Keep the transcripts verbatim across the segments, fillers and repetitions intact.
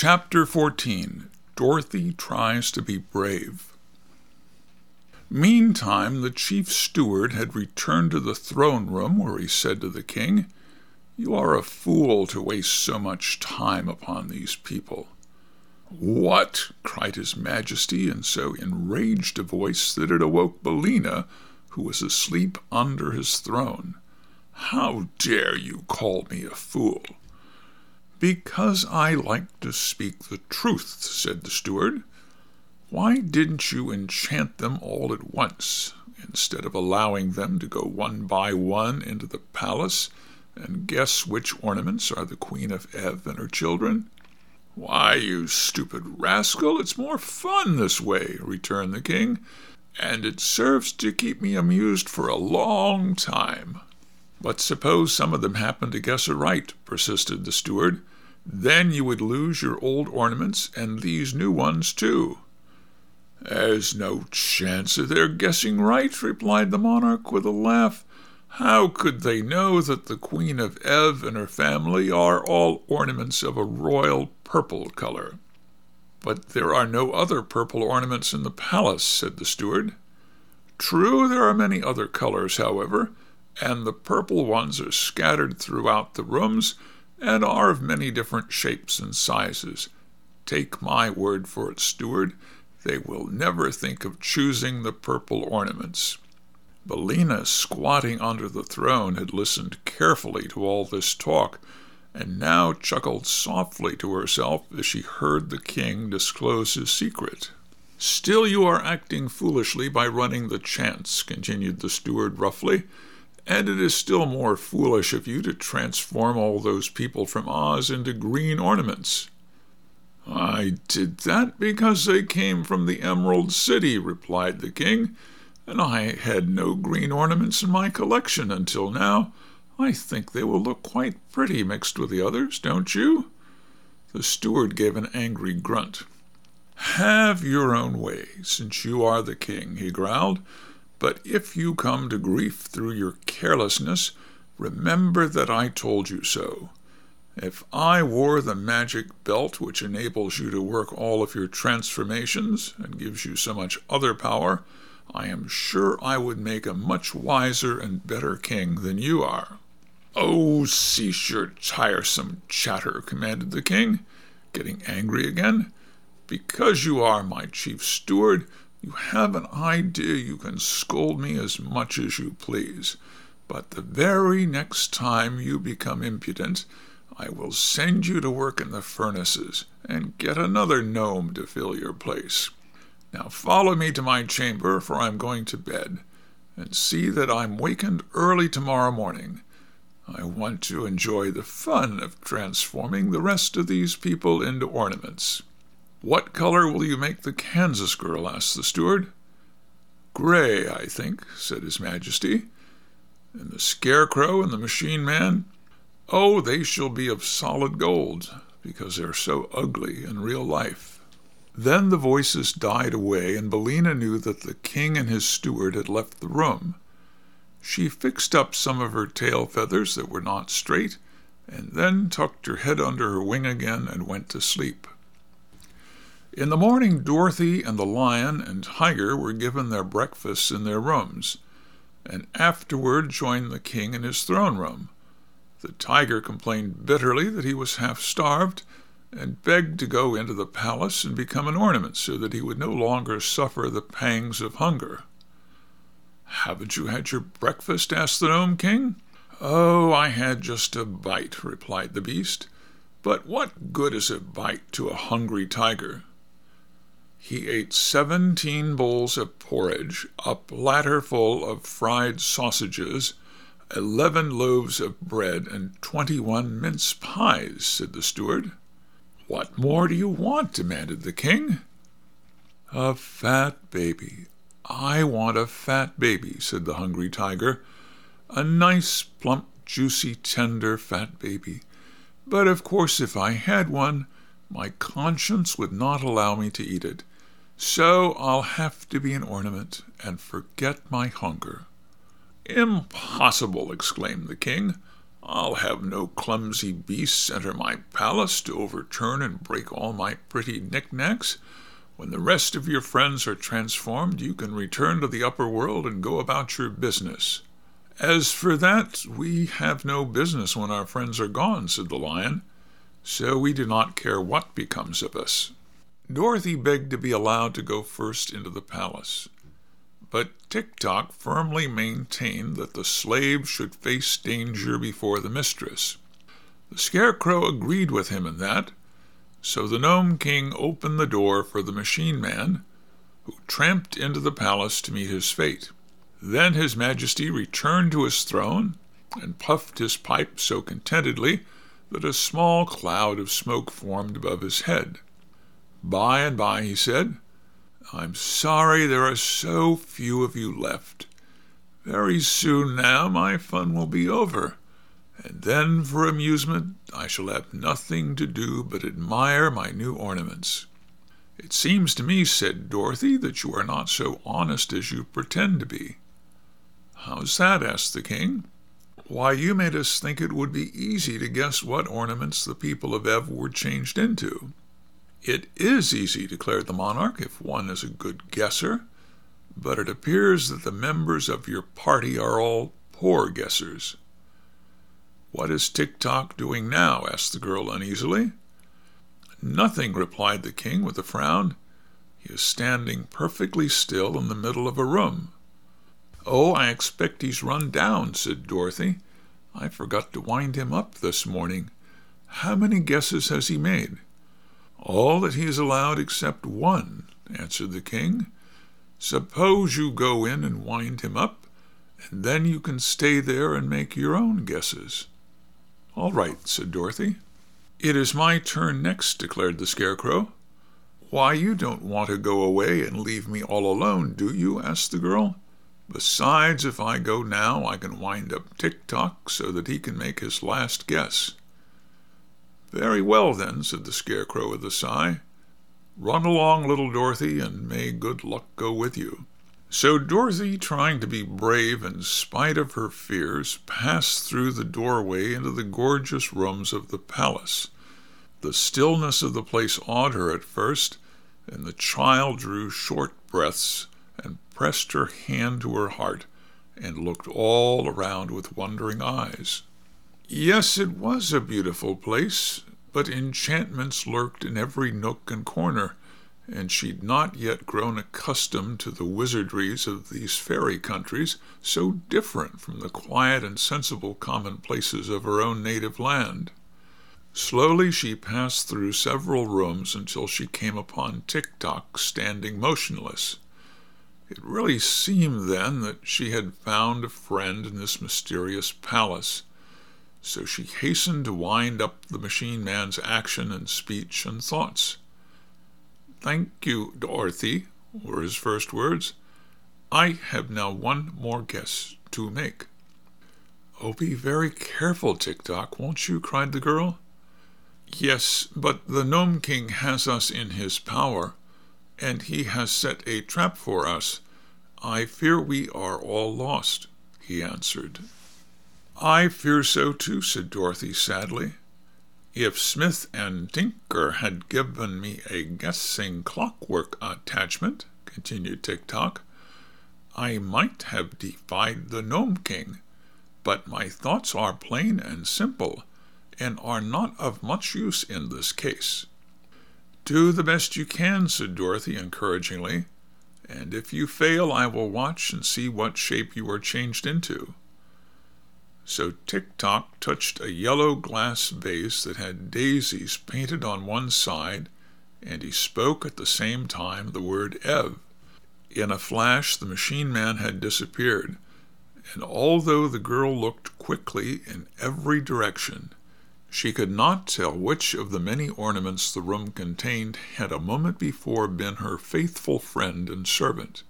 Chapter fourteen. Dorothy Tries to be Brave. Meantime, the chief steward had returned to the throne room, where he said to the king, "You are a fool to waste so much time upon these people." "What?" cried his majesty in so enraged a voice that it awoke Billina, who was asleep under his throne. "How dare you call me a fool?" "Because I like to speak the truth," said the steward. "Why didn't you enchant them all at once, instead of allowing them to go one by one into the palace and guess which ornaments are the Queen of Ev and her children?" "Why, you stupid rascal, it's more fun this way," returned the king, "and it serves to keep me amused for a long time." "But suppose some of them happen to guess aright," persisted the steward. "Then you would lose your old ornaments and these new ones too." "There's no chance of their guessing right," replied the monarch with a laugh. "How could they know that the Queen of Ev and her family are all ornaments of a royal purple color?" "But there are no other purple ornaments in the palace," said the steward. "True, there are many other colors, however, and the purple ones are scattered throughout the rooms and are of many different shapes and sizes. Take my word for it, steward, they will never think of choosing the purple ornaments." Billina, squatting under the throne, had listened carefully to all this talk, and now chuckled softly to herself as she heard the king disclose his secret. "Still you are acting foolishly by running the chance," continued the steward roughly, "and it is still more foolish of you to transform all those people from Oz into green ornaments." "I did that because they came from the Emerald City," replied the king, "and I had no green ornaments in my collection until now. I think they will look quite pretty mixed with the others, don't you?" The steward gave an angry grunt. "Have your own way, since you are the king," he growled. "But if you come to grief through your carelessness, remember that I told you so. If I wore the magic belt which enables you to work all of your transformations and gives you so much other power, I am sure I would make a much wiser and better king than you are." "Oh, cease your tiresome chatter," commanded the king, getting angry again. "Because you are my chief steward, you have an idea you can scold me as much as you please, but the very next time you become impudent, I will send you to work in the furnaces and get another gnome to fill your place. Now follow me to my chamber, for I am going to bed, and see that I'm wakened early tomorrow morning. I want to enjoy the fun of transforming the rest of these people into ornaments." "What color will you make the Kansas girl?" asked the steward. "Gray, I think," said his majesty. "And the Scarecrow and the Machine Man?" "Oh, they shall be of solid gold, because they're so ugly in real life." Then the voices died away, and Billina knew that the king and his steward had left the room. She fixed up some of her tail feathers that were not straight, and then tucked her head under her wing again and went to sleep. In the morning, Dorothy and the lion and tiger were given their breakfasts in their rooms, and afterward joined the king in his throne room. The tiger complained bitterly that he was half-starved, and begged to go into the palace and become an ornament so that he would no longer suffer the pangs of hunger. "Haven't you had your breakfast?" asked the Gnome King. "Oh, I had just a bite," replied the beast. "But what good is a bite to a hungry tiger?" He ate seventeen bowls of porridge, a platter full of fried sausages, eleven loaves of bread, and twenty-one mince pies, said the steward. "What more do you want?" demanded the king. "A fat baby. I want a fat baby," said the hungry tiger. "A nice, plump, juicy, tender, fat baby. But of course if I had one, my conscience would not allow me to eat it. So I'll have to be an ornament and forget my hunger." "Impossible!" exclaimed the king. I'll have no clumsy beasts enter my palace to overturn and break all my pretty knickknacks. When the rest of your friends are transformed, you can return to the upper world and go about your business." "As for that, we have no business when our friends are gone," said the lion, "so we do not care what becomes of us." Dorothy begged to be allowed to go first into the palace, but Tik-Tok firmly maintained that the slave should face danger before the mistress. The Scarecrow agreed with him in that, so the Gnome King opened the door for the Machine Man, who tramped into the palace to meet his fate. Then His Majesty returned to his throne and puffed his pipe so contentedly that a small cloud of smoke formed above his head. By and by he said, "I'm sorry there are so few of you left. Very soon now my fun will be over, and then for amusement I shall have nothing to do but admire my new ornaments." "It seems to me," said Dorothy, "that you are not so honest as you pretend to be." "How's that?" asked the king. "Why, you made us think it would be easy to guess what ornaments the people of Ev were changed into." "It is easy," declared the monarch, "if one is a good guesser, but it appears that the members of your party are all poor guessers." "What is Tik-Tok doing now?" asked the girl uneasily. "Nothing," replied the king with a frown. "He is standing perfectly still in the middle of a room." "Oh, I expect he's run down," said Dorothy. "I forgot to wind him up this morning. How many guesses has he made?" "All that he is allowed except one," answered the king. "Suppose you go in and wind him up, and then you can stay there and make your own guesses." "All right," said Dorothy. "It is my turn next," declared the Scarecrow. "Why, you don't want to go away and leave me all alone, do you?" asked the girl. "Besides, if I go now, I can wind up Tik-Tok so that he can make his last guess." "Very well, then," said the Scarecrow with a sigh. "Run along, little Dorothy, and may good luck go with you." So Dorothy, trying to be brave in spite of her fears, passed through the doorway into the gorgeous rooms of the palace. The stillness of the place awed her at first, and the child drew short breaths and pressed her hand to her heart and looked all around with wondering eyes. Yes, it was a beautiful place, but enchantments lurked in every nook and corner, and she'd not yet grown accustomed to the wizardries of these fairy countries, so different from the quiet and sensible commonplaces of her own native land. Slowly she passed through several rooms until she came upon Tik-Tok standing motionless. It really seemed then that she had found a friend in this mysterious palace, so she hastened to wind up the Machine Man's action and speech and thoughts. "Thank you, Dorothy," were his first words. "I have now one more guess to make." "Oh, be very careful, Tik-Tok, won't you?" cried the girl. "Yes, but the Gnome King has us in his power, and he has set a trap for us. I fear we are all lost," he answered. "I fear so too," said Dorothy sadly. "If Smith and Tinker had given me a guessing clockwork attachment," continued Tik-Tok, "I might have defied the Gnome King, but my thoughts are plain and simple, and are not of much use in this case." "Do the best you can," said Dorothy encouragingly, "and if you fail I will watch and see what shape you are changed into." So Tik-Tok touched a yellow glass vase that had daisies painted on one side, and he spoke at the same time the word Ev. In a flash the Machine Man had disappeared, and although the girl looked quickly in every direction, she could not tell which of the many ornaments the room contained had a moment before been her faithful friend and servant.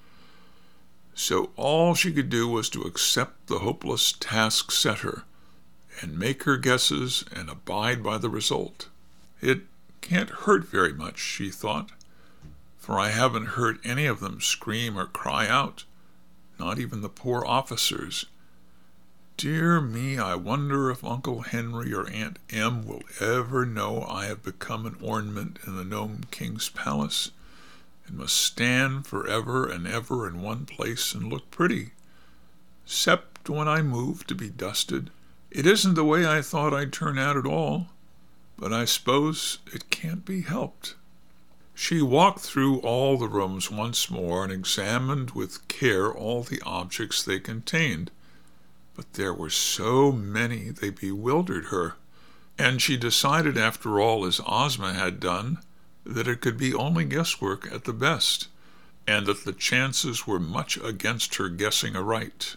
So all she could do was to accept the hopeless task set her, and make her guesses and abide by the result. "It can't hurt very much," she thought, "for I haven't heard any of them scream or cry out, not even the poor officers. Dear me, I wonder if Uncle Henry or Aunt Em will ever know I have become an ornament in the Gnome King's palace, and must stand forever and ever in one place and look pretty, except when I move to be dusted. It isn't the way I thought I'd turn out at all, but I suppose it can't be helped. She walked through all the rooms once more and examined with care all the objects they contained, but there were so many they bewildered her, and she decided, after all, as Ozma had done, that it could be only guesswork at the best, and that the chances were much against her guessing aright.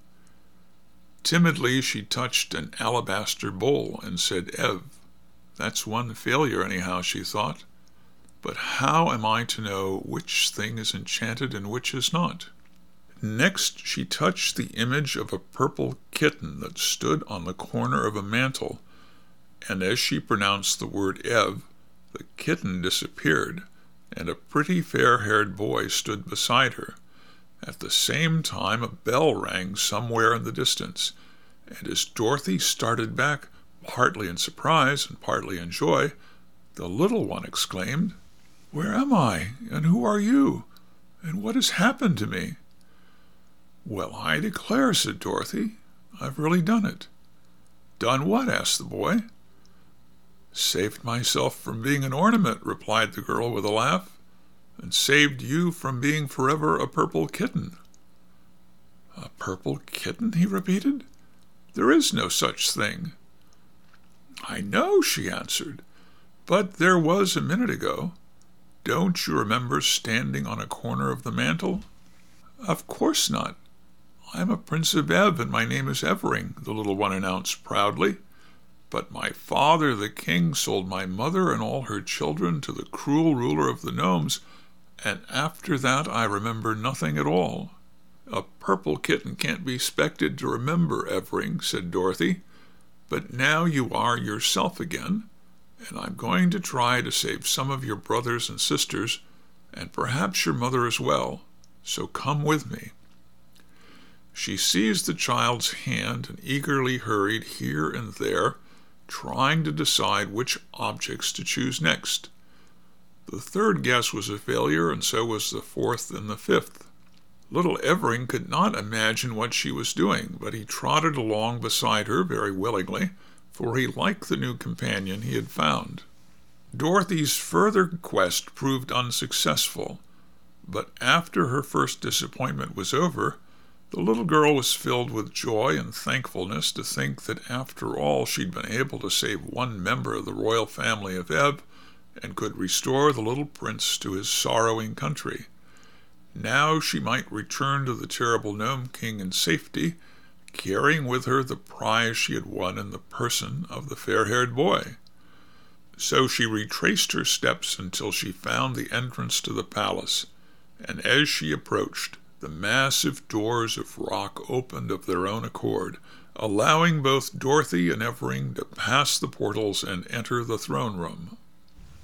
Timidly she touched an alabaster bowl and said, "Ev." That's one failure anyhow, she thought. But how am I to know which thing is enchanted and which is not? Next she touched the image of a purple kitten that stood on the corner of a mantel, and as she pronounced the word Ev, the kitten disappeared, and a pretty fair-haired boy stood beside her. At the same time a bell rang somewhere in the distance, and as Dorothy started back, partly in surprise and partly in joy, the little one exclaimed, "Where am I, and who are you, and what has happened to me?" "Well, I declare," said Dorothy, "I've really done it." "Done what?" asked the boy. "Saved myself from being an ornament," replied the girl with a laugh, "and saved you from being forever a purple kitten." "A purple kitten?" he repeated. "There is no such thing." "I know," she answered, "but there was a minute ago. Don't you remember standing on a corner of the mantel?" "Of course not. I am a Prince of Ev, and my name is Evering," the little one announced proudly. "But my father, the king, sold my mother and all her children to the cruel ruler of the gnomes, and after that I remember nothing at all." "A purple kitten can't be expected to remember, Evering," said Dorothy. "But now you are yourself again, and I'm going to try to save some of your brothers and sisters, and perhaps your mother as well, so come with me." She seized the child's hand and eagerly hurried here and there, trying to decide which objects to choose next. The third guess was a failure, and so was the fourth and the fifth. Little Evering could not imagine what she was doing, but he trotted along beside her very willingly, for he liked the new companion he had found. Dorothy's further quest proved unsuccessful, but after her first disappointment was over, the little girl was filled with joy and thankfulness to think that after all she'd been able to save one member of the royal family of Ev, and could restore the little prince to his sorrowing country. Now she might return to the terrible Gnome King in safety, carrying with her the prize she had won in the person of the fair-haired boy. So she retraced her steps until she found the entrance to the palace, and as she approached, the massive doors of rock opened of their own accord, allowing both Dorothy and Evering to pass the portals and enter the throne room.